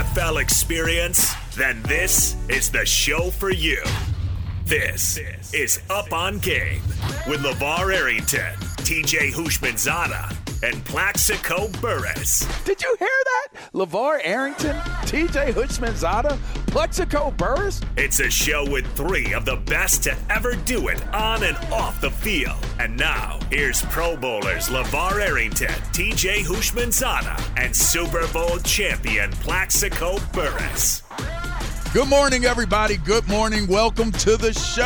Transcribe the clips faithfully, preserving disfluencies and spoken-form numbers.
F L experience? Then this is the show for you. This is Up on Game with LeVar Arrington, T J Houshmandzadeh, and Plaxico Burress. Did you hear that? LeVar Arrington, T J Houshmandzadeh, Plaxico Burress? It's a show with three of the best to ever do it on and off the field. And now, here's Pro Bowlers LeVar Arrington, T J Houshmandzadeh, and Super Bowl champion Plaxico Burress. Good morning, everybody. Good morning. Welcome to the show.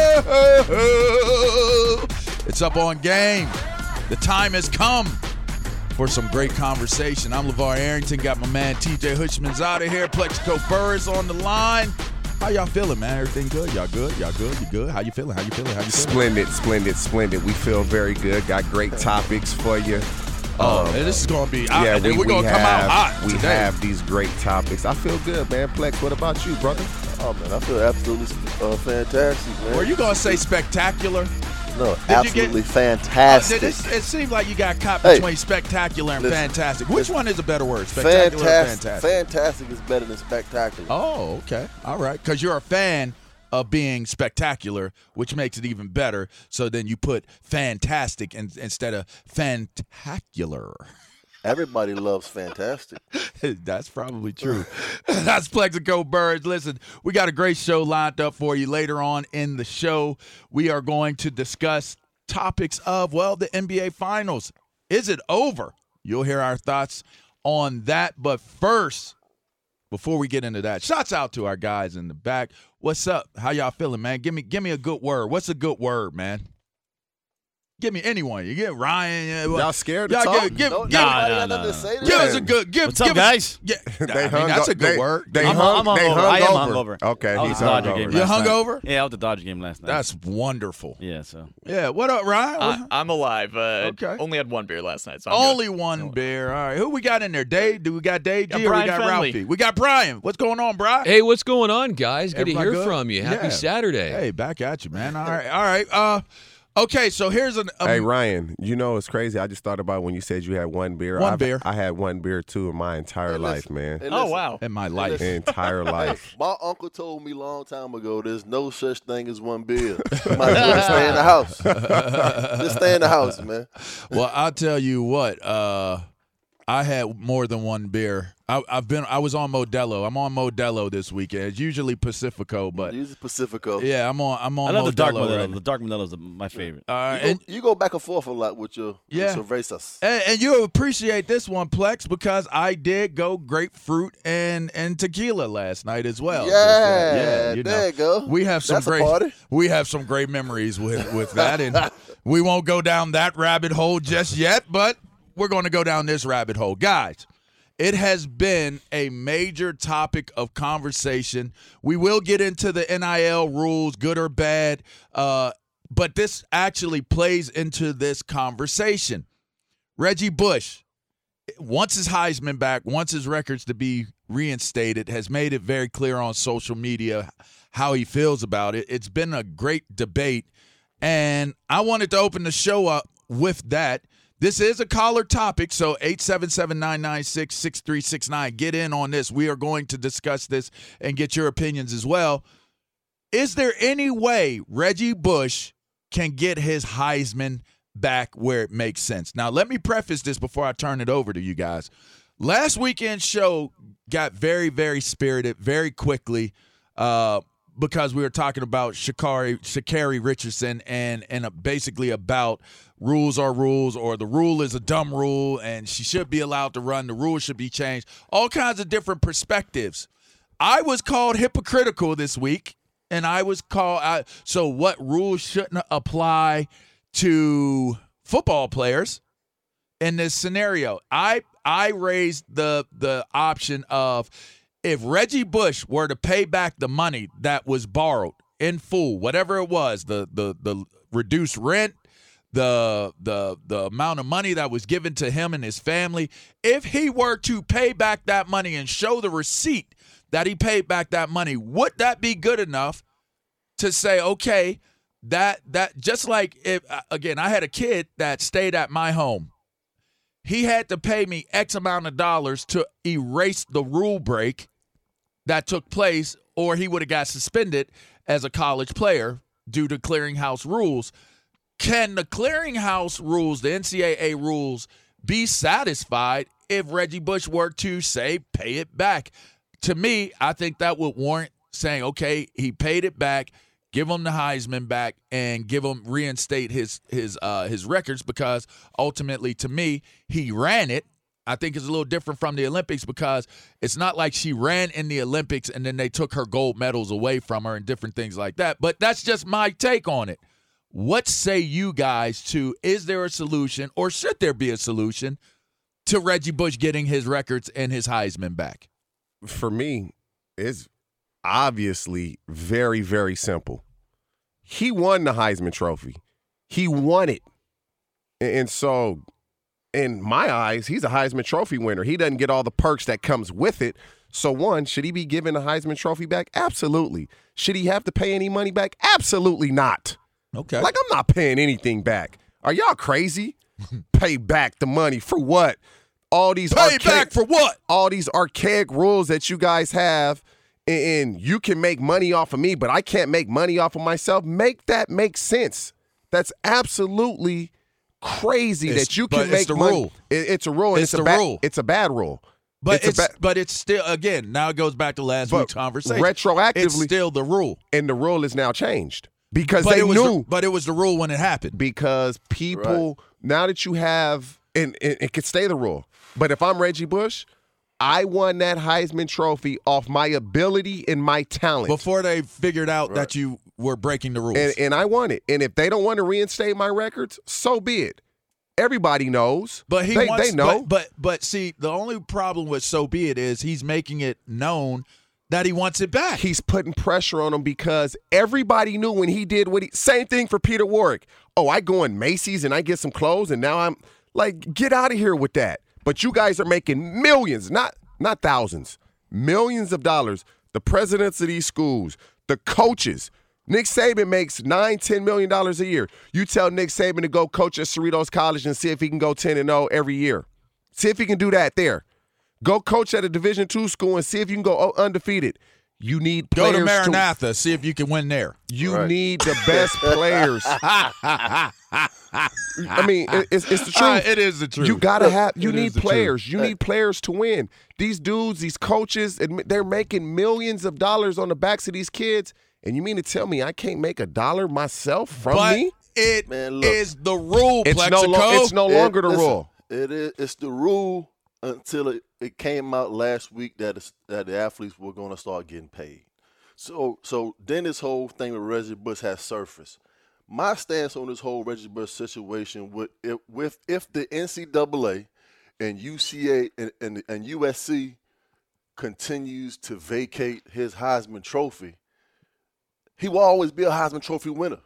It's Up on Game. The time has come for some great conversation. I'm LeVar Arrington. Got my man T J Houshmandzadeh here. Plaxico Burress on the line. How y'all feeling, man? Everything good? Y'all good? Y'all good? You good? How you feeling? How you feeling? How you feeling? Splendid, splendid, splendid. We feel very good. Got great topics for you. Oh, um, man, this is going to be yeah, – we, we're going to come out hot We today. have these great topics. I feel good, man. Plex, what about you, brother? Oh, man, I feel absolutely uh, fantastic, man. Were you going to say spectacular? No, Did absolutely get, fantastic. Uh, it, it seems like you got caught Hey, between spectacular and listen, fantastic. Which listen, one is a better word, spectacular fantastic, or fantastic? Fantastic is better than spectacular. Oh, okay. All right. Because you're a fan of being spectacular, which makes it even better. So then you put fantastic in, instead of fantacular. Everybody loves fantastic. That's probably true. That's Plaxico Burress. Listen, we got a great show lined up for you later on in the show. We are going to discuss topics of, well, the N B A Finals. Is it over? You'll hear our thoughts on that. But first, before we get into that, shouts out to our guys in the back. What's up? How y'all feeling, man? Give me, give me a good word. What's a good word, man? Give me anyone. You get Ryan. Y'all scared to y'all talk? Give, give, No, give, nobody no, got no, nothing to no. say to give that. us a good. Give, What's give up, us- guys? Yeah, They I mean, hung that's up- a good they- word. They I'm, hung, I'm they hungover. hung I am over. hungover. Okay, I was he's at the Dodger hungover. game You last hung night. over? Yeah, I was at the Dodger game last night. That's wonderful. yeah. So Yeah. What up, Ryan? I, I'm alive. Uh, Okay. Only had one beer last night. So I'm Only one beer. All right. Who we got in there? Dave? Do we got Dave G Got or we Brian got Friendly. Ralphie? We got Brian. What's going on, Brian? Hey, what's going on, guys? Good Everybody to hear good? from you. Happy Yeah. Saturday. Hey, back at you, man. All right. All right. Uh, okay. So here's an. Um, Hey, Ryan, you know it's crazy. I just thought about when you said you had one beer. One I've- beer. I had one beer, too, in my entire Hey, life, listen. man. Hey, Oh listen. wow. in my life. Entire life. My uncle told me a long time ago there's no such thing as one beer. You might as well stay in the house. Just stay in the house, man. Well, I'll tell you what. Uh, I had more than one beer. I, I've been. I was on Modelo. I'm on Modelo this weekend. It's usually Pacifico, but Use the Pacifico. yeah, I'm on. I'm on. I love Modelo the dark right Modelo. now. The dark Modelo is my favorite. All right, You, and, go, you go back and forth a lot with your, Yeah. with your cervezas. and, and you'll appreciate this one, Plex, because I did go grapefruit and and tequila last night as well. Yeah, yeah, you there know. you go. We have some That's a great. party. We have some great memories with with that, and we won't go down that rabbit hole just yet, but we're going to go down this rabbit hole, guys. It has been a major topic of conversation. We will get into the N I L rules, good or bad, uh, but this actually plays into this conversation. Reggie Bush, wants his Heisman back, wants his records to be reinstated, has made it very clear on social media how he feels about it. It's been a great debate, and I wanted to open the show up with that. This is a caller topic, so eight seven seven, nine nine six, six three six nine. Get in on this. We are going to discuss this and get your opinions as well. Is there any way Reggie Bush can get his Heisman back where it makes sense? Now, let me preface this before I turn it over to you guys. Last weekend's show got very, very spirited very quickly uh, because we were talking about Sha'Carri, Sha'Carri Richardson and, and uh, basically about rules are rules, or the rule is a dumb rule and she should be allowed to run. The rules should be changed. All kinds of different perspectives. I was called hypocritical this week, and I was called I, – so what rules shouldn't apply to football players in this scenario? I I raised the the option of if Reggie Bush were to pay back the money that was borrowed in full, whatever it was, the the the reduced rent, the the the amount of money that was given to him and his family, if he were to pay back that money and show the receipt that he paid back that money, would that be good enough to say, okay, that that just like if again, I had a kid that stayed at my home. He had to pay me X amount of dollars to erase the rule break that took place, or he would have got suspended as a college player due to clearinghouse rules. Can the clearinghouse rules, the N C double A rules, be satisfied if Reggie Bush were to, say, pay it back? To me, I think that would warrant saying, okay, he paid it back, give him the Heisman back, and give him reinstate his his uh, his records, because ultimately, to me, he ran it. I think it's a little different from the Olympics, because it's not like she ran in the Olympics and then they took her gold medals away from her and different things like that. But that's just my take on it. What say you guys to, is there a solution, or should there be a solution to Reggie Bush getting his records and his Heisman back? For me, it's obviously very, very simple. He won the Heisman Trophy. He won it. And so, in my eyes, he's a Heisman Trophy winner. He doesn't get all the perks that comes with it. So, one, should he be given the Heisman Trophy back? Absolutely. Should he have to pay any money back? Absolutely not. Okay. Like, I'm not paying anything back. Are y'all crazy? Pay back the money for what? All these Pay archaic, back for what? All these archaic rules that you guys have, and you can make money off of me, but I can't make money off of myself. Make that make sense. That's absolutely crazy It's- that you but can it's make the money. rule. It- it's a rule. And It's it's, the a ba- rule. It's a bad rule. But It's a it's, ba- but it's still, again, now it goes back to last But week's conversation. retroactively- it's still the rule. And the rule is now changed because But they it was knew. the, but it was the rule when it happened. because people now that you have and, and it could stay the rule. But if I'm Reggie Bush, I won that Heisman Trophy off my ability and my talent. Before they figured out that you were breaking the rules. and, and I won it. And if they don't want to reinstate my records, so be it. Everybody knows. But he they, wants, they know. But, but but see, the only problem with so be it is he's making it known that he wants it back. He's putting pressure on him because everybody knew when he did what he. Same thing for Peter Warwick. Oh, I go in Macy's and I get some clothes, and now I'm like, get out of here with that. But you guys are making millions, not not thousands, millions of dollars. The presidents of these schools, the coaches. Nick Saban makes nine, ten million dollars a year. You tell Nick Saban to go coach at Cerritos College and see if he can go ten and oh every year. See if he can do that there. Go coach at a Division two school and see if you can go undefeated. You need Go players to Maranatha, see if you can win there. You Right. need the best players. I mean, it- it's, it's the truth. Uh, it is the truth. You gotta have. You It need is the players. You need players to win. These dudes, these coaches, admit- they're making millions of dollars on the backs of these kids. And you mean to tell me I can't make a dollar myself from but me? it Man, look. is the rule, It's no, Plexico. lo- it's no It- longer the listen, rule. It is. It's the rule until it, it came out last week that it's, that the athletes were going to start getting paid. So so then this whole thing with Reggie Bush has surfaced. My stance on this whole Reggie Bush situation with if, with if the N C double A and U C A and, and, and U S C continues to vacate his Heisman Trophy, he will always be a Heisman Trophy winner.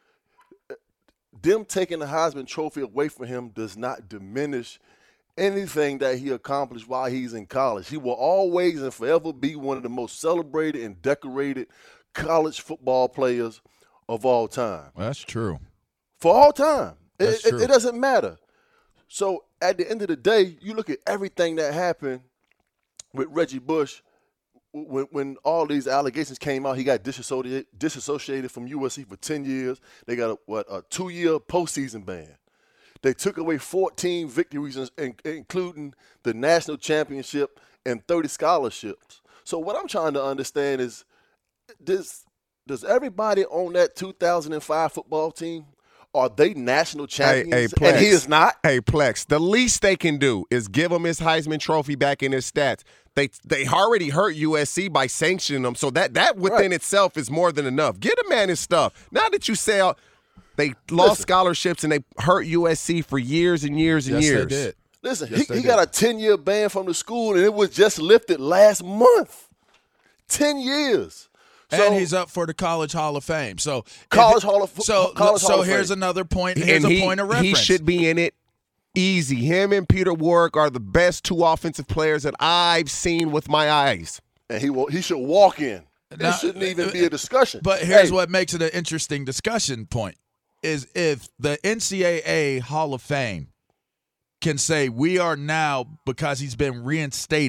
Them taking the Heisman Trophy away from him does not diminish anything that he accomplished while he's in college. He will always and forever be one of the most celebrated and decorated college football players of all time. That's true. For all time. It, That's it, true. it doesn't matter. So at the end of the day, you look at everything that happened with Reggie Bush. When, when all these allegations came out, he got disassociated, disassociated from U S C for ten years. They got a, what, a two-year postseason ban. They took away fourteen victories, in, including the national championship and thirty scholarships. So what I'm trying to understand is, does, does everybody on that two thousand five football team, are they national champions? Plex. And he is not? Hey, Plex, the least they can do is give him his Heisman Trophy back in his stats. They they already hurt U S C by sanctioning him, so that, that within Right. itself is more than enough. Get a man his stuff. Now that you say uh, they lost Listen. scholarships and they hurt U S C for years and years and Yes, years. they did. Listen, Yes, he, they he did. got a ten-year ban from the school, and it was just lifted last month. ten years. So, and he's up for the College Hall of Fame. So College if- Hall of- so College so Hall of here's Fame. another point. Here's And a he, point of reference. he should be in it easy. Him and Peter Warwick are the best two offensive players that I've seen with my eyes. and he will, he should walk in. Now, it shouldn't even be a discussion. But here's Hey, what makes it an interesting discussion point is if the N C double A Hall of Fame can say we are now, because he's been reinstated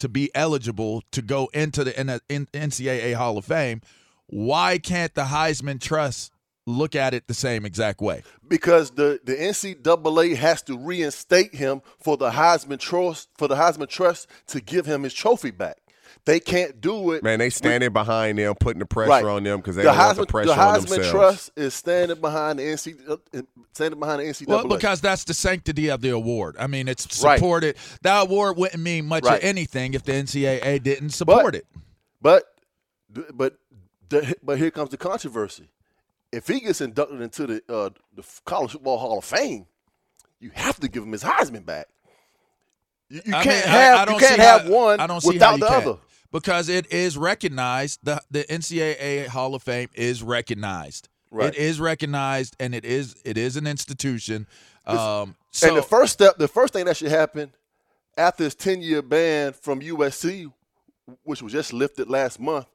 to be eligible to go into the N C double A Hall of Fame, why can't the Heisman Trust look at it the same exact way? Because the, the N C double A has to reinstate him for the Heisman Trust for the Heisman Trust to give him his trophy back. They can't do it. Man, they standing with, behind them, putting the pressure right. on them because they the don't Heisman, want the pressure the on Heisman themselves. Trust is standing behind the N C standing behind the N C double A. Well, because that's the sanctity of the award. I mean, it's Right. supported. That award wouldn't mean much Right. of anything if the N C double A didn't support but, it. But but the, but here comes the controversy. If he gets inducted into the uh, the College Football Hall of Fame, you have to give him his Heisman back. You, you I can't mean, have I, I don't you can't see have how, one I don't see without how you the can. other. Because it is recognized. The the N C double A Hall of Fame is recognized. Right. It is recognized, and it is it is an institution. Um, so and the first step, the first thing that should happen after his ten-year ban from U S C, which was just lifted last month,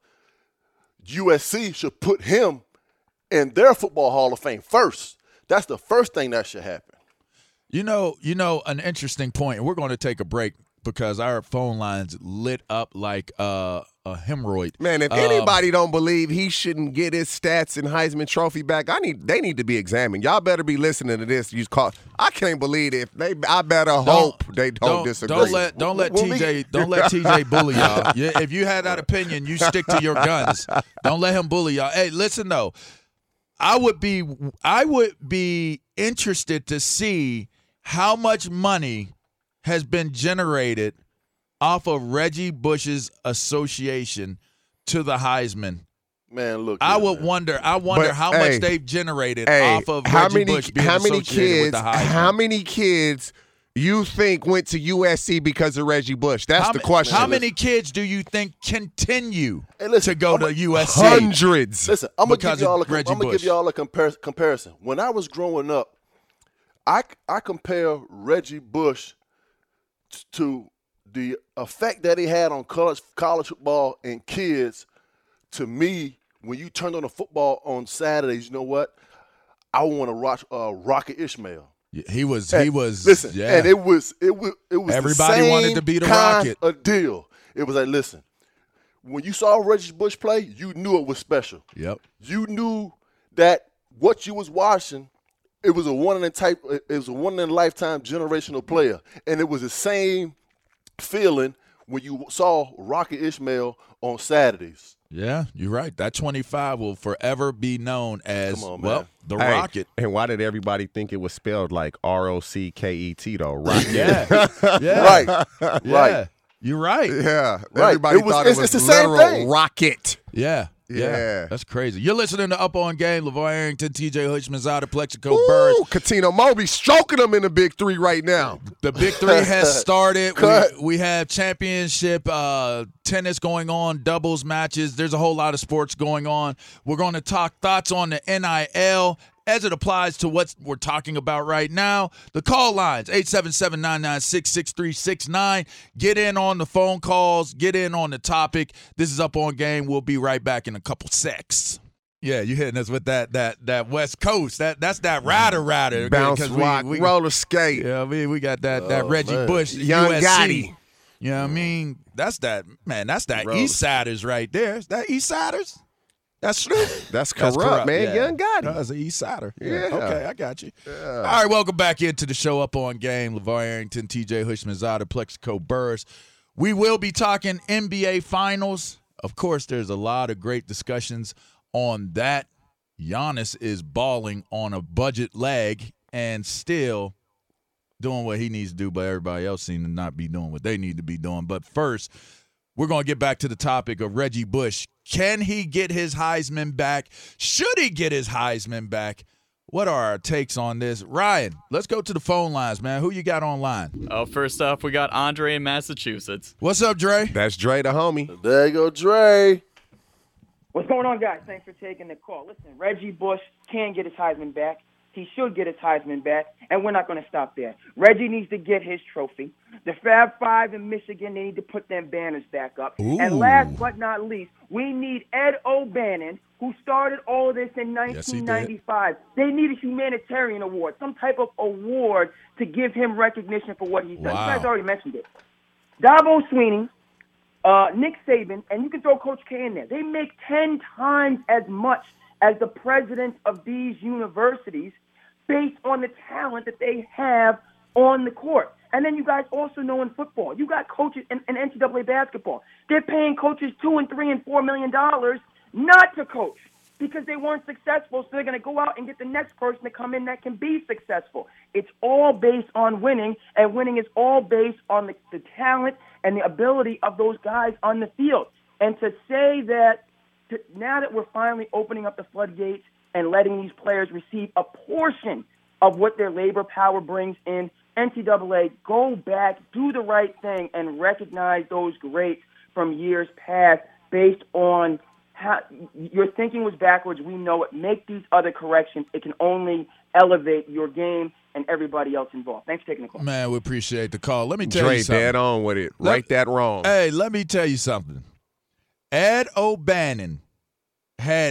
U S C should put him in their Football Hall of Fame first. That's the first thing that should happen. You know, you know, an interesting point, and we're going to take a break because our phone lines lit up like uh, a hemorrhoid. Man, if Um, anybody don't believe he shouldn't get his stats and Heisman Trophy back, I need they need to be examined. Y'all better be listening to this. You call. I can't believe it. If they, I better hope they don't, don't disagree. Don't let don't let When we- T J don't let T J bully y'all. Yeah, if you had that opinion, you stick to your guns. Don't let him bully y'all. Hey, listen though, I would be I would be interested to see how much money has been generated off of Reggie Bush's association to the Heisman. Man, look. I here, would man. wonder. I wonder But, how hey, much they've generated Hey, off of how Reggie many Bush being how many associated with kids the Heisman. how many kids you think went to U S C because of Reggie Bush? That's How the ma- question. How many kids do you think continue Hey, listen, to go I'm to a- U S C? Hundreds. Listen, I'm gonna Because give y'all a, of Reggie I'm gonna Bush. give y'all a compar- comparison. When I was growing up, I I compare Reggie Bush t- to the effect that he had on college college football and kids. To me, when you turned on the football on Saturdays, you know what? I want to watch uh, Rocket Ishmael. He was. He And was. Listen, yeah. and it was it was it was Everybody the same wanted to be the kind Rocket. of deal. It was like, listen, when you saw Reggie Bush play, you knew it was special. Yep. You knew that what you was watching, it was a one in a type, it was a one in a lifetime generational player, and it was the same feeling when you saw Rocket Ishmael on Saturdays. Yeah, you're right. That twenty-five will forever be known as Come on, well man. the Hey, Rocket. And why did everybody think it was spelled like R O C K E T though? Rocket. Yeah. yeah. Right, Yeah. right. You're right. Yeah. Right. Everybody It was- thought it it's- was it's the same literal thing. rocket. Yeah. Yeah. Yeah. That's crazy. You're listening to Up On Game. LeVar Arrington, T J Hushmanzada, Plexico Burrs. Ooh, Katino Mobley stroking them in the big three right now. The Big Three has started. Cut. We, we have championship uh, tennis going on, doubles matches. There's a whole lot of sports going on. We're going to talk thoughts on the N I L as it applies to what we're talking about right now. The call lines, eight seven seven, nine nine six, six three six nine. Get in on the phone calls. Get in on the topic. This is Up On Game. We'll be right back in a couple secs. Yeah, you hitting us with that that that West Coast. That that's that rider rider. Bounce 'Cause we- rock, we, roller skate. Yeah, I mean, we got that that Oh, Reggie man. Bush, Young U S C. Gotti. You know what I mean? That's that man. That's that Roller East Siders right there. Is that East Siders? That's true. That's corrupt, man. yeah. Young Gotti. That's an East Sider. Yeah. Okay, I got you. All right, welcome back into the show Up On Game. LeVar Arrington, T J Hushmanzada, Plexico Burrs. We will be talking N B A Finals. Of course, there's a lot of great discussions on that. Giannis is balling on a budget leg and still doing what he needs to do, but everybody else seems to not be doing what they need to be doing. But first, we're going to get back to the topic of Reggie Bush. Can he get his Heisman back? Should he get his Heisman back? What are our takes on this? Ryan, let's go to the phone lines, man. Who you got online? Oh, first off, we got Andre in Massachusetts. What's up, Dre? That's Dre the homie. There you go, Dre. What's going on, guys? Thanks for taking the call. Listen, Reggie Bush can get his Heisman back. He should get his Heisman back, and we're not going to stop there. Reggie needs to get his trophy. The Fab Five in Michigan, they need to put them banners back up. Ooh. And last but not least, we need Ed O'Bannon, who started all this in Yes, he nineteen did. ninety-five. They need a humanitarian award, some type of award to give him recognition for what he's done. Wow. You guys already mentioned it. Dabo Sweeney, uh, Nick Saban, and you can throw Coach K in there. They make ten times as much as the presidents of these universities based on the talent that they have on the court. And then you guys also know in football, you got coaches in, in N C double A basketball. They're paying coaches two and three and four million dollars not to coach because they weren't successful. So they're going to go out and get the next person to come in that can be successful. It's all based on winning, and winning is all based on the, the talent and the ability of those guys on the field. And to say that to, now that we're finally opening up the floodgates and letting these players receive a portion of what their labor power brings in, N C double A, go back, do the right thing, and recognize those greats from years past based on how your thinking was backwards. We know it. Make these other corrections. It can only elevate your game and everybody else involved. Thanks for taking the call. Man, we appreciate the call. Let me tell Dre you something. dead on with it. Let- Right that wrong. Hey, let me tell you something. Ed O'Bannon had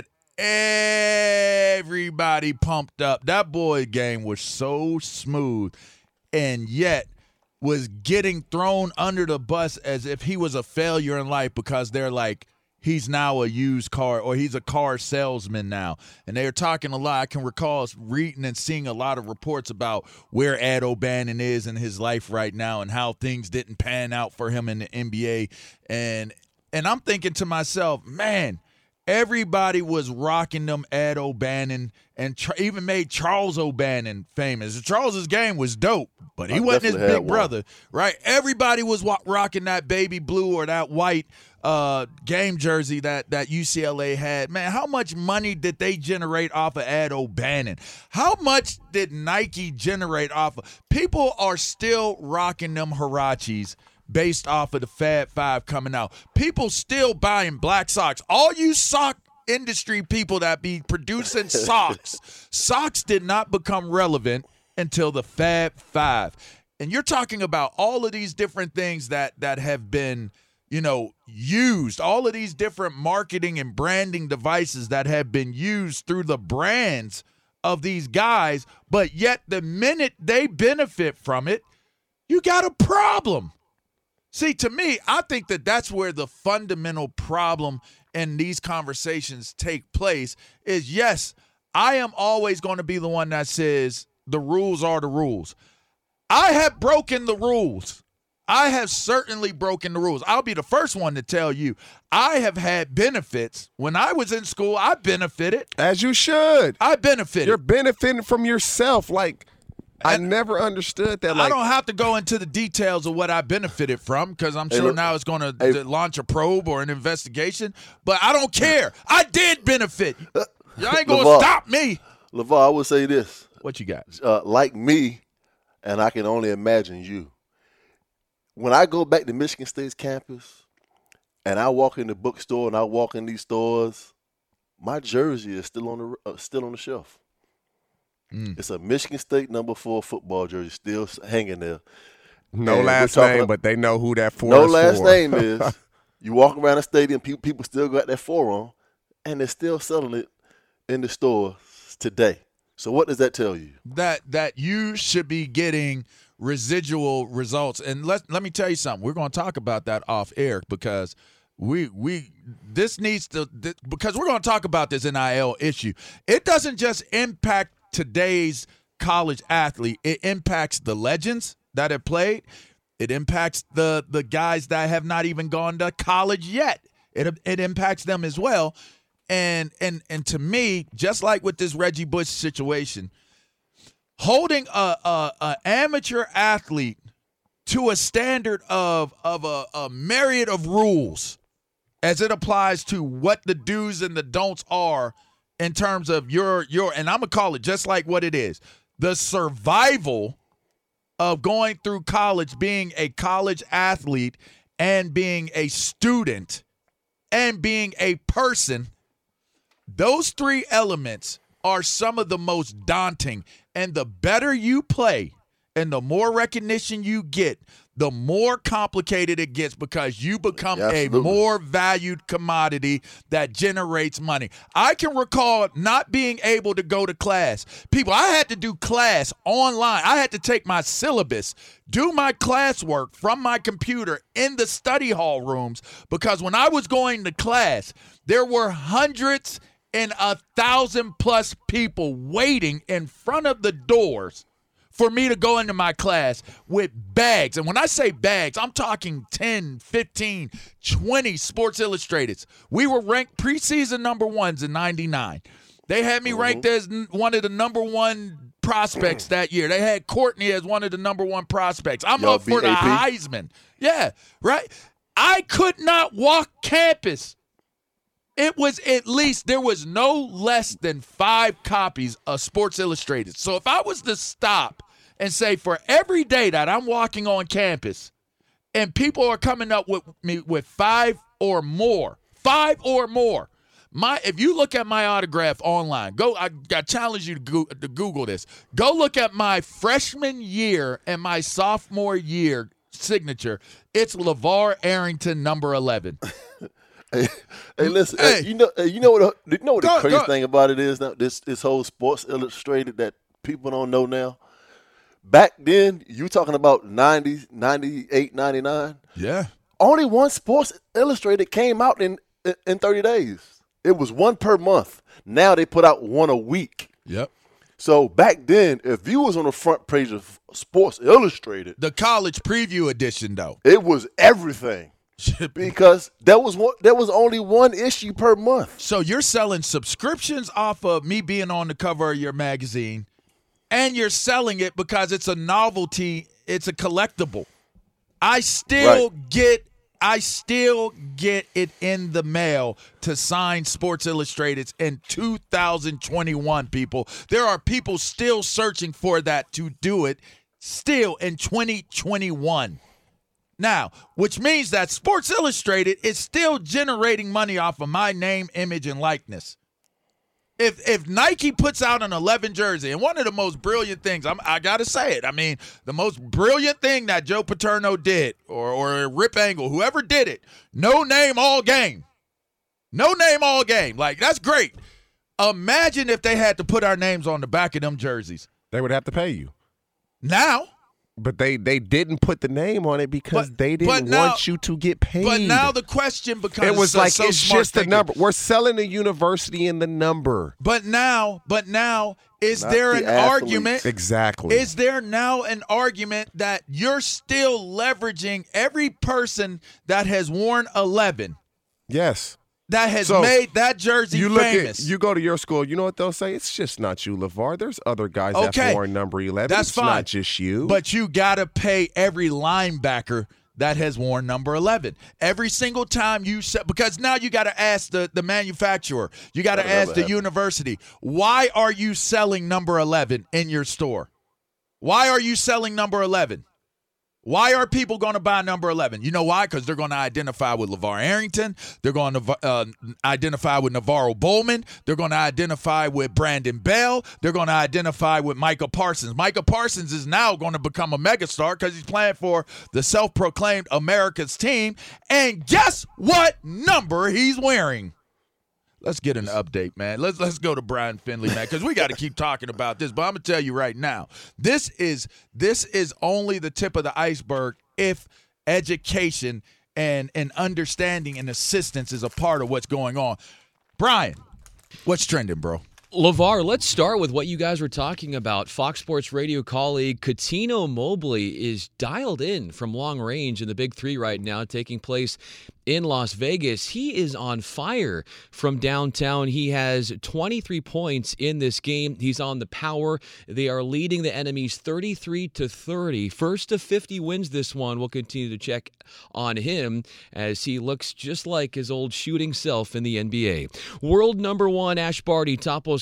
everybody pumped up. That boy game was so smooth, and yet was getting thrown under the bus as if he was a failure in life because they're like, he's now a used car or he's a car salesman now. And they're talking a lot. I can recall reading and seeing a lot of reports about where Ed O'Bannon is in his life right now and how things didn't pan out for him in the N B A. And and I'm thinking to myself, man, everybody was rocking them Ed O'Bannon and tr- even made Charles O'Bannon famous. Charles's game was dope, but he I wasn't his definitely had big one. brother, right? Everybody was wa- rocking that baby blue or that white uh, game jersey that, that U C L A had. Man, how much money did they generate off of Ed O'Bannon? How much did Nike generate off of? People are still rocking them Huaraches based off of the Fab Five coming out. People still buying black socks. All you sock industry people that be producing socks, socks did not become relevant until the Fab Five. And you're talking about all of these different things that that have been, you know, used, all of these different marketing and branding devices that have been used through the brands of these guys, but yet the minute they benefit from it, you got a problem. See, to me, I think that that's where the fundamental problem in these conversations take place is, yes, I am always going to be the one that says the rules are the rules. I have broken the rules. I have certainly broken the rules. I'll be the first one to tell you, I have had benefits. When I was in school, I benefited. As you should. I benefited. You're benefiting from yourself. Like, I And never understood that. I Like, don't have to go into the details of what I benefited from because I'm Hey, sure look- now it's going to hey- launch a probe or an investigation, but I don't care. I did benefit. Y'all ain't going to LeVar. stop me. LeVar, I would say this. What you got? Uh, like me, and I can only imagine you. When I go back to Michigan State's campus and I walk in the bookstore and I walk in these stores, my jersey is still on the uh, still on the shelf. Mm. It's a Michigan State number four football jersey still s- hanging there. no And we're last talking name, ab- but they know who that four No is last for. name is. You walk around the stadium, people, people still got that four on, and they're still selling it in the stores today. So what does that tell you? That that you should be getting residual results. And let let me tell you something. We're going to talk about that off air because we we this needs to th- because we're going to talk about this N I L issue. It doesn't just impact today's college athlete. It impacts the legends that have played. It impacts the the guys that have not even gone to college yet. It it impacts them as well. And and and to me, just like with this Reggie Bush situation, holding a, a, a amateur athlete to a standard of of a, a myriad of rules as it applies to what the do's and the don'ts are in terms of your your and I'm gonna call it just like what it is, the survival of going through college, being a college athlete and being a student and being a person. Those three elements are some of the most daunting. And the better you play and the more recognition you get, the more complicated it gets because you become Absolutely. a more valued commodity that generates money. I can recall not being able to go to class. People, I had to do class online. I had to take my syllabus, do my classwork from my computer in the study hall rooms because when I was going to class, there were hundreds and a thousand plus people waiting in front of the doors for me to go into my class with bags. And when I say bags, I'm talking ten, fifteen, twenty Sports Illustrateds. We were ranked preseason number ones in ninety-nine. They had me ranked as n- one of the number one prospects that year. They had Courtney as one of the number one prospects. I'm Y'all up for the beat A P? Heisman. Yeah, right? I could not walk campus. It was at least, there was no less than five copies of Sports Illustrated. So if I was to stop and say for every day that I'm walking on campus and people are coming up with me with five or more, five or more, my if you look at my autograph online, go, I, I challenge you to, go, to Google this. Go look at my freshman year and my sophomore year signature. It's LeVar Arrington, number eleven. Hey, hey, listen. Hey. Hey, you know, hey, you know what? The, you know what the Go- crazy go- thing about it is now. This this whole Sports Illustrated that people don't know now. Back then, you talking about ninety, ninety-eight, ninety-nine. Yeah. Only one Sports Illustrated came out in in thirty days. It was one per month. Now they put out one a week. Yep. So back then, if you was on the front page of Sports Illustrated, The college preview edition, though. it was everything because there was one, there was only one issue per month. So you're selling subscriptions off of me being on the cover of your magazine, and you're selling it because it's a novelty, it's a collectible. I still Right. get I still get it in the mail to sign Sports Illustrateds in two thousand twenty-one, people. There are people still searching for that to do it still in twenty twenty-one. Now, which means that Sports Illustrated is still generating money off of my name, image, and likeness. If if Nike puts out an eleven jersey, and one of the most brilliant things, I'm, I got to say it, I mean, the most brilliant thing that Joe Paterno did, or, or Rip Angle, whoever did it, no name, all game. No name, all game. Like, that's great. Imagine if they had to put our names on the back of them jerseys. They would have to pay you. Now, But they, they didn't put the name on it because But- they but didn't now- want you to get paid. but now the question becomes it was so- like so it's smart just the thinking. number. We're selling the university in the number. But now, but now, is Not there the an athlete. argument? Exactly. Is there now an argument that you're still leveraging every person that has worn eleven, yes. that has So, made that jersey You look famous? at you go to your school. You know what they'll say? It's just not you, LeVar. There's other guys Okay. that worn number eleven. That's it's fine. not just you. But you got to pay every linebacker that has worn number eleven. Every single time you set, because now you got to ask the, the manufacturer, you got to That'll ask never the happen. university, why are you selling number eleven in your store? Why are you selling number eleven? Why are people going to buy number eleven? You know why? Because they're going to identify with LeVar Arrington. They're going to uh, identify with Navarro Bowman. They're going to identify with Brandon Bell. They're going to identify with Micah Parsons. Micah Parsons is now going to become a megastar because he's playing for the self-proclaimed America's team. And guess what number he's wearing? Let's get an update, man. Let's let's go to Brian Finley, man, because we got to keep talking about this. But I'm gonna tell you right now, this is this is only the tip of the iceberg if education and and understanding and assistance is a part of what's going on. Brian, what's trending, bro? LeVar, let's start with what you guys were talking about. Fox Sports Radio colleague Cuttino Mobley is dialed in from long range in the Big Three right now, taking place in Las Vegas. He is on fire from downtown. He has twenty-three points in this game. He's on the power. They are leading the enemies thirty-three to thirty. First to fifty wins this one. We'll continue to check on him as he looks just like his old shooting self in the N B A. World number one Ash Barty topples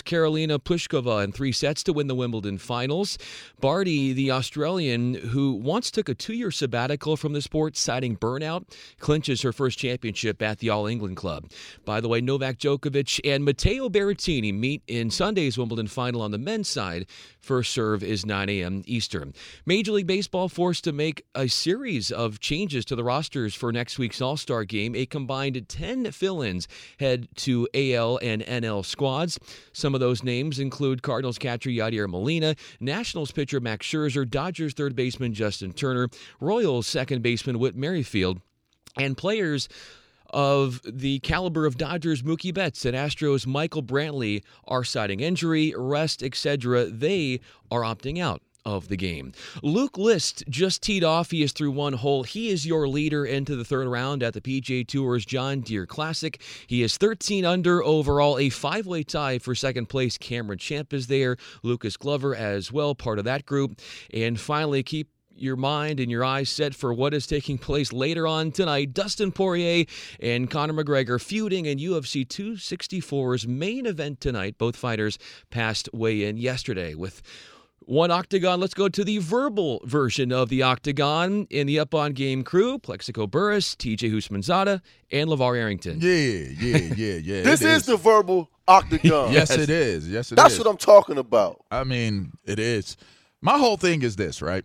Karolina Pliskova in three sets to win the Wimbledon finals. Barty, the Australian, who once took a two-year sabbatical from the sport, citing burnout, clinches her first championship at the All England Club. By the way, Novak Djokovic and Matteo Berrettini meet in Sunday's Wimbledon final on the men's side. First serve is nine a.m. Eastern. Major League Baseball forced to make a series of changes to the rosters for next week's All-Star game. A combined ten fill-ins head to A L and N L squads. Some of those names include Cardinals catcher Yadier Molina, Nationals pitcher Max Scherzer, Dodgers third baseman Justin Turner, Royals second baseman Whit Merrifield, and players of the caliber of Dodgers Mookie Betts and Astros Michael Brantley are citing injury, rest, et cetera. They are opting out of the game. Luke List just teed off. He is through one hole. He is your leader into the third round at the P G A Tour's John Deere Classic. He is thirteen under overall, a five-way tie for second place. Cameron Champ is there. Lucas Glover as well, part of that group. And finally, keep your mind and your eyes set for what is taking place later on tonight. Dustin Poirier and Conor McGregor feuding in U F C two sixty-four's main event tonight. Both fighters passed weigh-in yesterday with one octagon. Let's go to the verbal version of the octagon. In the Up On Game crew, Plexico Burris, T J Houshmandzadeh, and LeVar Arrington. Yeah, yeah, yeah, yeah. This is, is the verbal octagon. Yes, it is. Yes, it That's is. what I'm talking about. I mean, it is. My whole thing is this, right?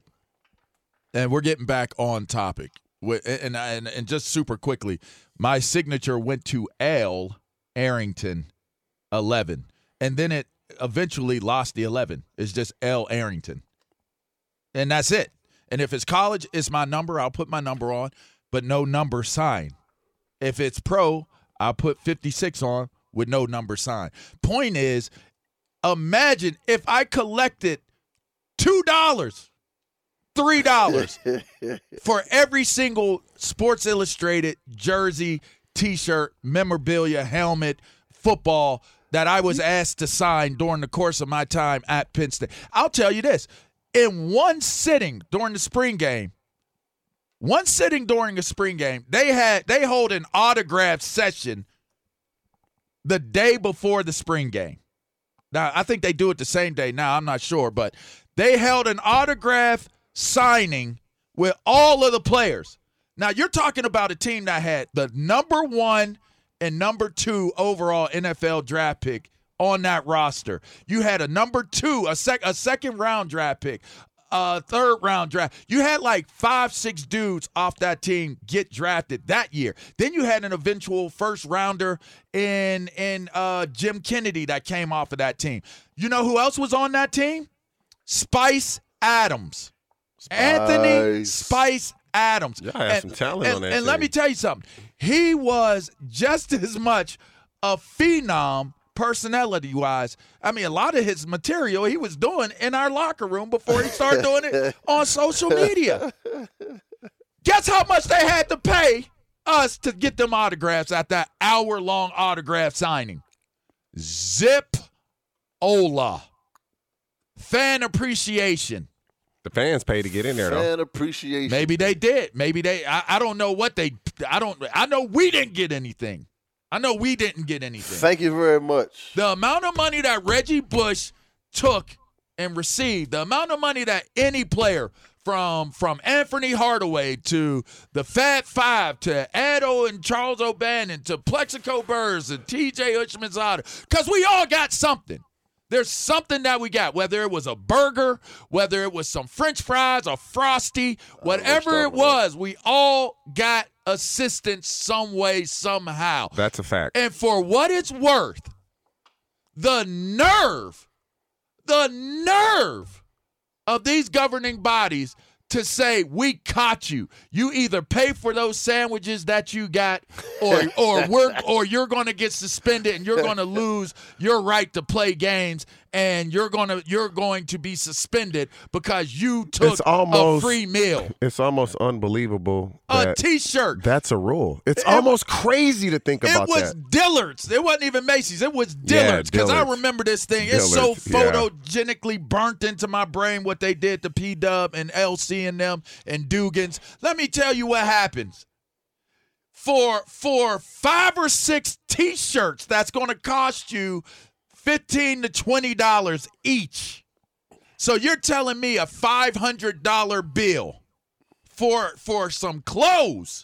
And we're getting back on topic. And, and, and just super quickly, my signature went to L Arrington eleven. And then it eventually lost the eleven. It's just L Arrington. And that's it. And if it's college, it's my number. I'll put my number on, but no number sign. If it's pro, I'll put fifty-six on with no number sign. Point is, imagine if I collected two dollars. Three dollars for every single Sports Illustrated jersey, T-shirt, memorabilia, helmet, football that I was asked to sign during the course of my time at Penn State. I'll tell you this. In one sitting during the spring game, one sitting during the spring game, they had they hold an autograph session the day before the spring game. Now, I think they do it the same day now. I'm not sure, but they held an autograph signing with all of the players. Now, you're talking about a team that had the number one and number two overall N F L draft pick on that roster. You had a number two, a, sec, a second round draft pick, a third round draft. You had like five, six dudes off that team get drafted that year. Then you had an eventual first rounder in, in uh, Jim Kennedy that came off of that team. You know who else was on that team? Spice Adams. Spice. Anthony Spice Adams. Y'all have and, some talent and, on that And let team. me tell you something. He was just as much a phenom personality-wise. I mean, a lot of his material he was doing in our locker room before he started doing it on social media. Guess how much they had to pay us to get them autographs at that hour-long autograph signing? Zip Ola. Fan appreciation. The fans pay to get in there, though. Fan appreciation. Maybe they did. Maybe they. I, I don't know what they. I don't. I know we didn't get anything. I know we didn't get anything. Thank you very much. The amount of money that Reggie Bush took and received, the amount of money that any player from from Anthony Hardaway to the Fat Five to Addo and Charles O'Bannon to Plexico Burrs and T J Houshmandzadeh, because we all got something. There's something that we got, whether it was a burger, whether it was some French fries, a Frosty, whatever it was, we all got assistance some way, somehow. That's a fact. And for what it's worth, the nerve, the nerve of these governing bodies to say, we caught you. You either pay for those sandwiches that you got or or we're or you're going to get suspended and you're going to lose your right to play games and you're going to you're going to be suspended because you took It's almost- a free meal. It's almost unbelievable. A that T-shirt. That's a rule. It's It- almost crazy to think It about was that. Dillard's. It wasn't even Macy's. It was Yeah, Dillard's. Because I Dillard's. remember this thing. It's so Dillard's, yeah. photogenically burnt into my brain what they did to P-Dub and L C and them and Dugans. Let me tell you what happens. For, for five or six T-shirts that's going to cost you fifteen to twenty dollars each. So you're telling me a five hundred dollars bill for for some clothes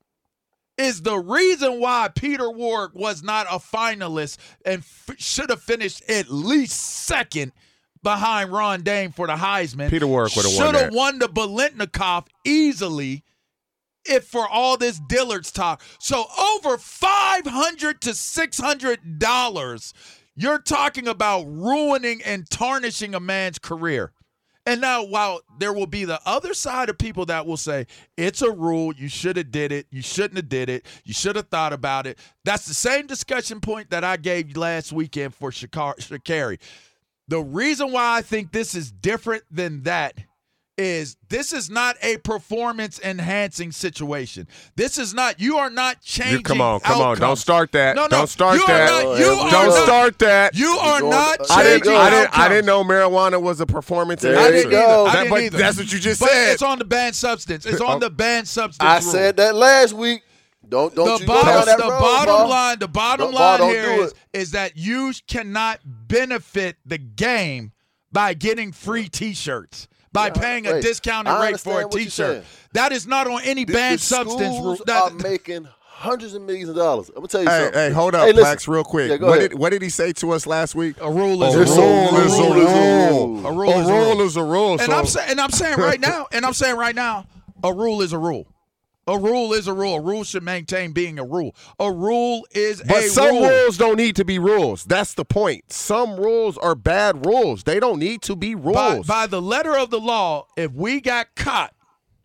is the reason why Peter Warrick was not a finalist and f- should have finished at least second behind Ron Dane for the Heisman. Peter Warrick would have won Should that. have won the Biletnikoff easily if for all this Dillard's talk. So over five hundred to six hundred dollars, you're talking about ruining and tarnishing a man's career. And now, while there will be the other side of people that will say, it's a rule, you should have did it, you shouldn't have did it, you should have thought about it. That's the same discussion point that I gave last weekend for Sha'Carri. The reason why I think this is different than that is this is not a performance-enhancing situation. This is not – you are not changing You, come on, come outcomes. on. Don't start that. No, no. Don't start you that. Are not, you Don't are Don't not, start that. You are going- not I changing didn't, I, didn't, outcomes. I didn't know marijuana was a performance There I enhancer. didn't you either. go. I That- didn't but either. that's what you just But said. it's on the banned substance. It's on the banned substance I rule. said that last week. Don't don't the you go down bottom, that the road, bottom Bob. line, the bottom Don't- Bob, line don't here do is, it. is that you cannot benefit the game by getting free T-shirts, by Yeah, paying a hey, discounted I rate for a understand what you're T-shirt. saying. That is not on any The- banned the substance rule. schools That- are making hundreds of millions of dollars. I'm gonna tell you Hey, something. hey, hold up, Hey, listen. Plax, real quick. Yeah, go what, ahead. did, what did he say to us last week? a rule is A a It's rule. rule is a rule. rule. A rule A is a rule rule. is a rule. And So I'm saying, and I'm saying right now, and I'm saying right now, a rule is a rule. A rule is a rule. A rule should maintain being a rule. A rule is But a some rule. rules don't need to be rules. That's the point. Some rules are bad rules. They don't need to be rules. By, by the letter of the law, if we got caught,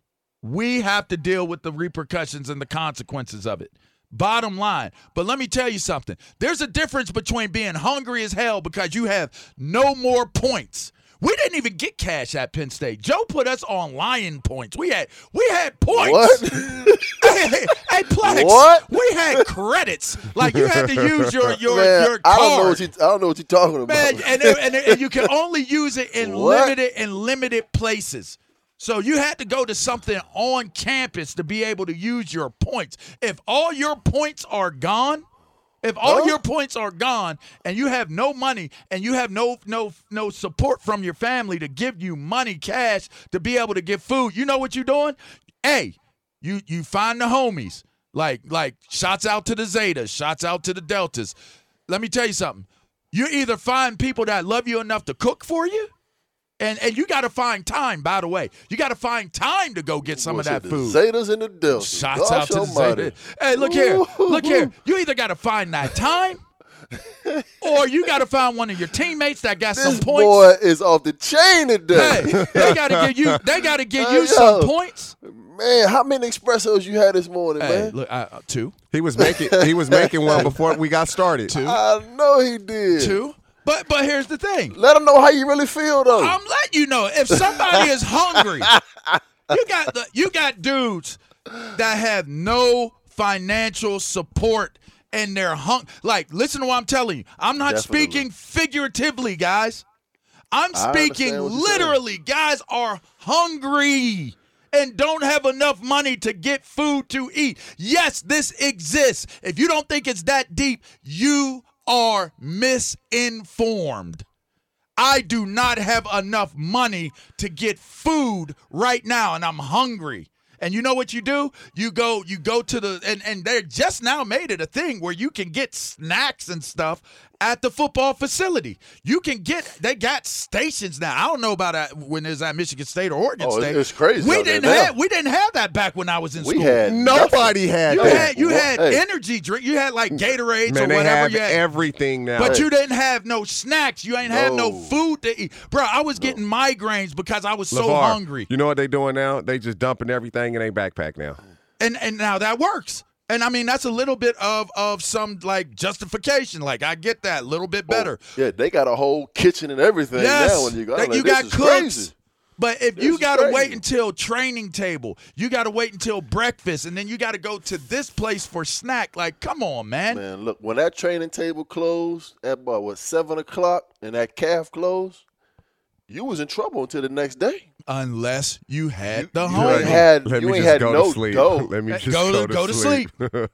we have to deal with the repercussions and the consequences of it. Bottom line. But let me tell you something. There's a difference between being hungry as hell because you have no more points. We didn't even get cash at Penn State. Joe put us on lion points. We had we had points. What? hey, hey, hey, Plex, What? we had credits. Like you had to use your your Man, your I card. don't know what you. I don't know what you're talking about. Man, and, and, and you can only use it in What? limited in limited places. So you had to go to something on campus to be able to use your points. If all your points are gone, if all Huh? your points are gone and you have no money and you have no no no support from your family to give you money, cash to be able to get food, you know what you're doing? Hey, you you find the homies. Like like shots out to the Zetas, shots out to the Deltas. Let me tell you something. You either find people that love you enough to cook for you, and and you got to find time, by the way. You got to find time to go get some of What's that it, food. The Zetas and the Deltas. Shots Gosh out to the almighty. Zetas. Hey, look here. Look here. You either got to find that time or you got to find one of your teammates that got This some points. boy is off the chain today. Hey, they got to give you they got to give you Hey, some yo. points. Man, how many espressos you had this morning, Hey, man? look, uh, two. he was making he was making one before we got started. Two. I know he did. Two. But but here's the thing. Let him know how you really feel, though. I'm letting you know if somebody is hungry, you got the you got dudes that have no financial support and they're hung. Like, listen to what I'm telling you. I'm not Definitely. speaking figuratively, guys. I'm I speaking understand what you're saying. literally. Guys are hungry and don't have enough money to get food to eat. Yes, this exists. If you don't think it's that deep, you are misinformed. I do not have enough money to get food right now, and I'm hungry. And you know what you do? You go, you go to the, and, and they just now made it a thing where you can get snacks and stuff at the football facility. You can get, they got stations now. I don't know about that when it was at Michigan State or Oregon Oh, it's- State. it's crazy We out there didn't now. have, we didn't have that back when I was in we school. had Nobody had you that. had, you What? had Hey. energy drink. You had like Gatorades Man, or they whatever. have You had, everything now. but Hey. you didn't have no snacks. You ain't have no No. food to eat. Bro, I was getting migraines because I was so LeVar, hungry. You know what they doing now? They just dumping everything in their backpack now. And and now that works. And I mean, that's a little bit of of some like justification. Like, I get that a little bit better. Oh, yeah, they got a whole kitchen and everything Yes, now. When you go, I'm that like, you this got is cooks. crazy. But if This you is got to crazy. wait until training table, you got to wait until breakfast, and then you got to go to this place for snack. Like, come on, man. Man, look, when that training table closed at about what seven o'clock and that calf closed, you was in trouble until the next day. Unless you had You- the you home. ain't had- Let you me ain't just had go no to sleep. dough. Let me Hey, just go to- go to, go to sleep.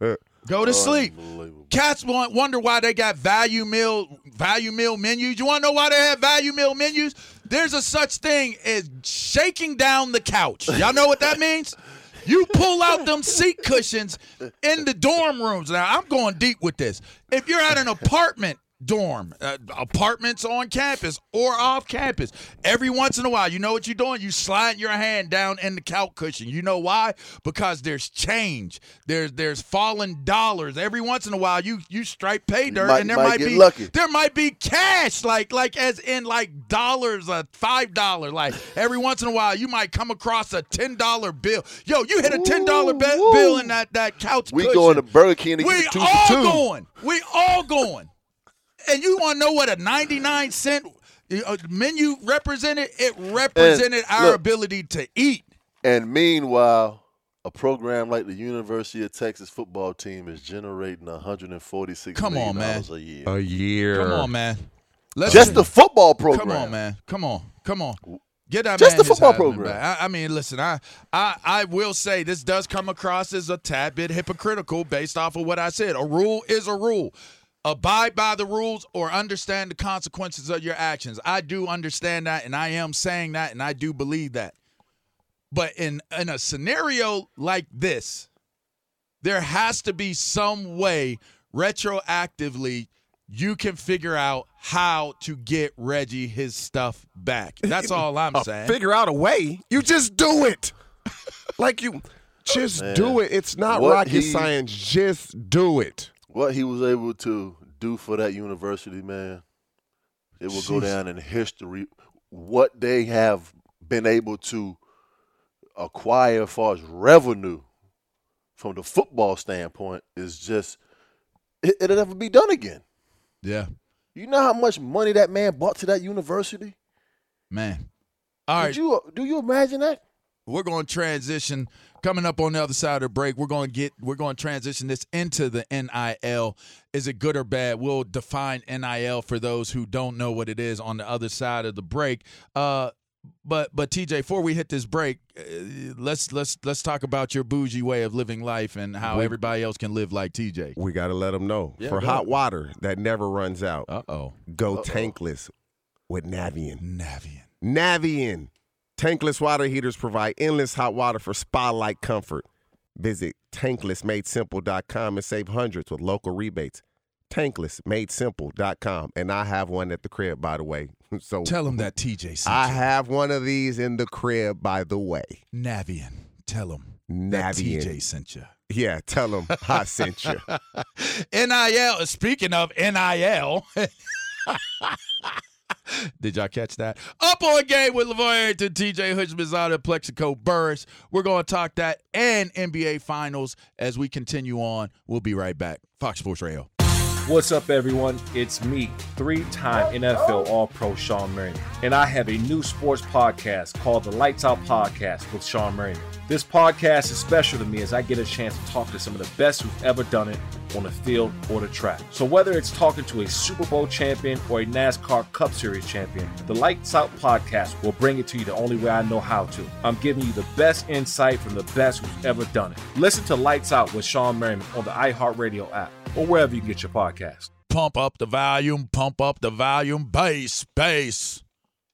Go to sleep. Unbelievable. Cats want, wonder why they got value meal value meal menus. You want to know why they have value meal menus? There's a such thing as shaking down the couch. Y'all know what that means? You pull out them seat cushions in the dorm rooms. Now, I'm going deep with this. If you're at an apartment dorm, uh, apartments on campus or off campus, every once in a while, you know what you're doing? You slide your hand down in the couch cushion. You know why? Because there's change. There's there's fallen dollars. Every once in a while, you you strike pay dirt, might- and there might might get be lucky. there might be cash, like like as in like dollars, a five dollar. Like every once in a while, you might come across a ten dollar bill. Yo, you hit a ten dollar Ooh, be- woo. bill in that that couch We cushion. going to Burger King to We get the two all for two. going. We all going. And you want to know what a ninety-nine cent uh, menu represented? It represented our look, ability to eat. And meanwhile, a program like the University of Texas football team is generating one hundred forty-six Come million on, man. dollars a year. A year. Come on, man. Let's Just the football program. Come on, man. Come on. Come on. Get that Just man the his football Heisman program. back. I, I mean, listen, I, I I will say this does come across as a tad bit hypocritical based off of what I said. A rule is a rule. Abide by the rules or understand the consequences of your actions. I do understand that, and I am saying that, and I do believe that. But in, in a scenario like this, there has to be some way retroactively you can figure out how to get Reggie his stuff back. That's all I'm Uh, saying. Figure out a way. You just do it. Like you just Man. do it. It's not What rocket he- science. Just do it. What he was able to do for that university, man, it will go Jeez. down in history. What they have been able to acquire as far as revenue from the football standpoint is just, it, it'll never be done again. Yeah, You know how much money that man brought to that university? man. All right. Did you, do you imagine that? We're going to transition. Coming up on the other side of the break, we're going to get we're going to transition this into the N I L. Is it good or bad? We'll define N I L for those who don't know what it is on the other side of the break. Uh, but but T J, before we hit this break, uh, let's let's let's talk about your bougie way of living life and how We- everybody else can live like T J. We got to let them know. Yeah, For go hot ahead. water that never runs out, Uh oh, go tankless with Navien. Navien. Navien. Tankless water heaters provide endless hot water for spa-like comfort. Visit tankless made simple dot com and save hundreds with local rebates. tankless made simple dot com. And I have one at the crib, by the way. So Tell him that T J sent I you. have one of these in the crib, by the way. Navien. Tell him that T J Navien. sent you. Yeah, tell them I sent you. N I L, speaking of N I L, did y'all catch that? Up on Game with LeVar Arrington, T J Hutchinson, Plexico Burris. We're going to talk that and N B A Finals as we continue on. We'll be right back. Fox Sports Radio. What's up, everyone? It's me, three-time N F L All-Pro Sean Merriman, and I have a new sports podcast called the Lights Out Podcast with Sean Merriman. This podcast is special to me as I get a chance to talk to some of the best who've ever done it on the field or the track. So whether it's talking to a Super Bowl champion or a NASCAR Cup Series champion, the Lights Out Podcast will bring it to you the only way I know how to. I'm giving you the best insight from the best who's ever done it. Listen to Lights Out with Sean Merriman on the iHeartRadio app or wherever you get your podcast. Pump up the volume, pump up the volume, bass, bass.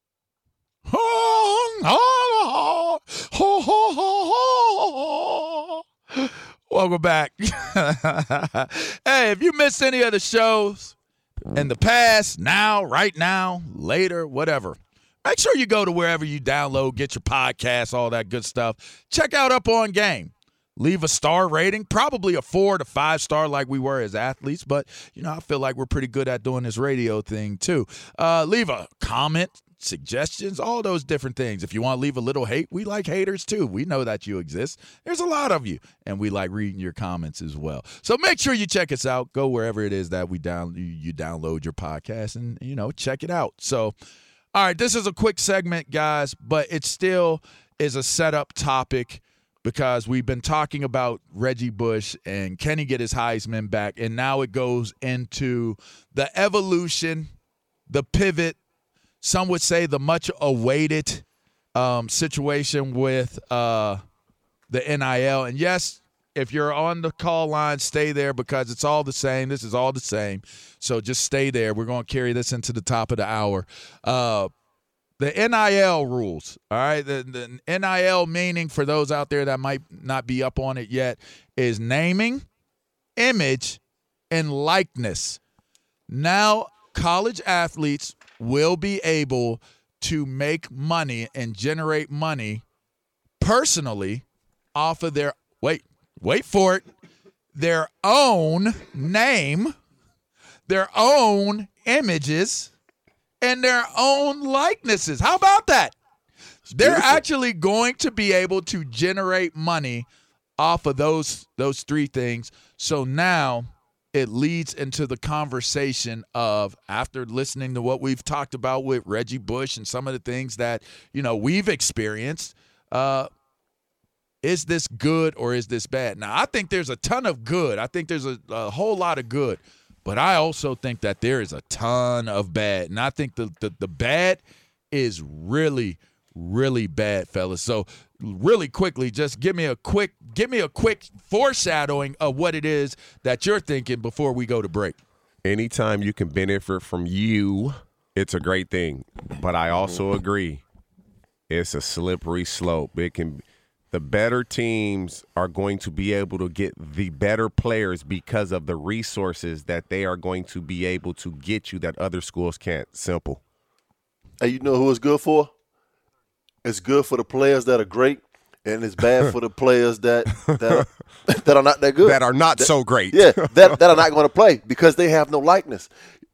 Welcome back. Hey, if you missed any of the shows in the past, now, right now, later, whatever, make sure you go to wherever you download, get your podcasts, all that good stuff. Check out Up On Game. Leave a star rating, probably a four to five star like we were as athletes, but, you know, I feel like we're pretty good at doing this radio thing too. Uh, leave a comment, suggestions, all those different things. If you want to leave a little hate, we like haters too. We know that you exist. There's a lot of you, and we like reading your comments as well. So make sure you check us out. Go wherever it is that we down you, you download your podcast and, you know, check it out. So, all right, this is a quick segment, guys, but it still is a setup topic because we've been talking about Reggie Bush and can he get his Heisman back, and now it goes into the evolution, the pivot, some would say the much-awaited um, situation with uh, the N I L. And, yes, If you're on the call line, stay there because it's all the same. This is all the same. So just stay there. We're going to carry this into the top of the hour. Uh, the N I L rules, all right? The, the N I L meaning, for those out there that might not be up on it yet, is naming, image, and likeness. Now college athletes will be able to make money and generate money personally off of their – wait. Wait for it, their own name, their own images, and their own likenesses. How about that? They're actually going to be able to generate money off of those those three things. So now it leads into the conversation of, after listening to what we've talked about with Reggie Bush and some of the things that, you know, we've experienced, uh, is this good or is this bad? Now, I think there's a ton of good. I think there's a, a whole lot of good. But I also think that there is a ton of bad. And I think the, the, the bad is really, really bad, fellas. So really quickly, just give me a quick give me a quick foreshadowing of what it is that you're thinking before we go to break. Anytime you can benefit from you, it's a great thing. But I also agree, it's a slippery slope. It can – the better teams are going to be able to get the better players because of the resources that they are going to be able to get you that other schools can't. Simple. Hey, you know who it's good for? It's good for the players that are great, and it's bad for the players that that are, that are not that good. That are not that, so great. Yeah, that, that are not going to play because they have no likeness.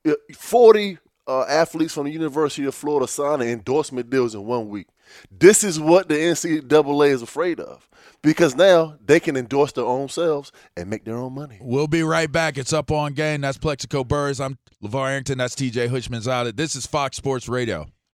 forty uh, athletes from the University of Florida signed endorsement deals in one week. This is what the N C double A is afraid of, because now they can endorse their own selves and make their own money. We'll be right back. It's Up On Game. That's Plexico Burrs. I'm LeVar Arrington. That's T J Hushmanzada. This is Fox Sports Radio.